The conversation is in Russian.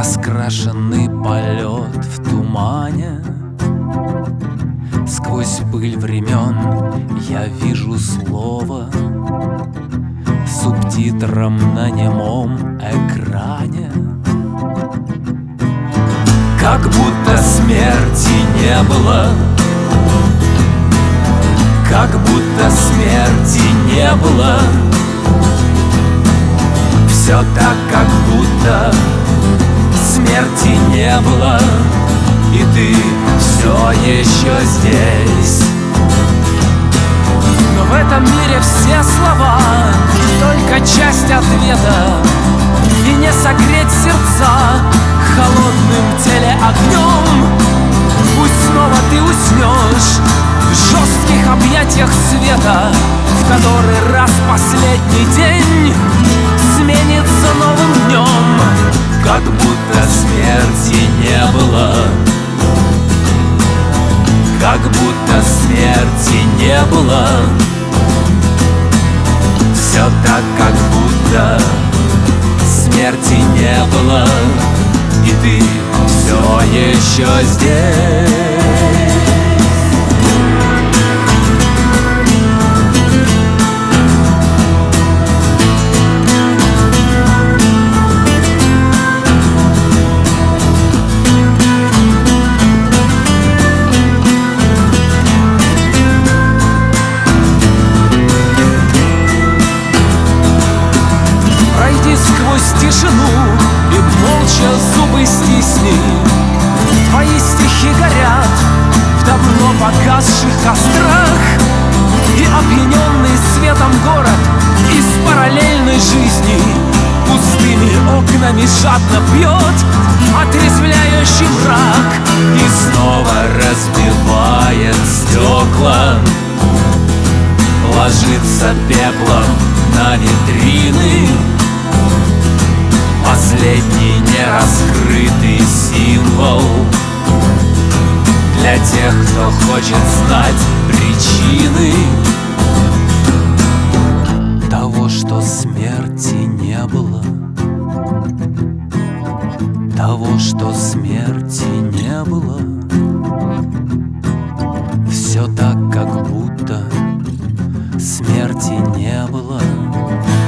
Раскрашенный полет в тумане. Сквозь пыль времен я вижу слово субтитром на немом экране. Как будто смерти не было, как будто смерти не было. Все так, как будто смерти не было, и ты все еще здесь. Но в этом мире все слова только часть ответа, и не согреть сердца холодным телеогнем. Пусть снова ты уснешь в жестких объятиях света, в который раз последний день сменится новым днем. Как будто смерти не было, как будто смерти не было. Все так, как будто смерти не было, и ты все еще здесь. Сквозь тишину и молча зубы стисни. Твои стихи горят в давно погасших кострах, и опьяненный светом город из параллельной жизни пустыми окнами жадно пьет отрезвляющий мрак. И снова разбивает стекла, ложится пеплом на витрины. Последний нераскрытый символ для тех, кто хочет знать причины того, что смерти не было, того, что смерти не было. Все так, как будто смерти не было.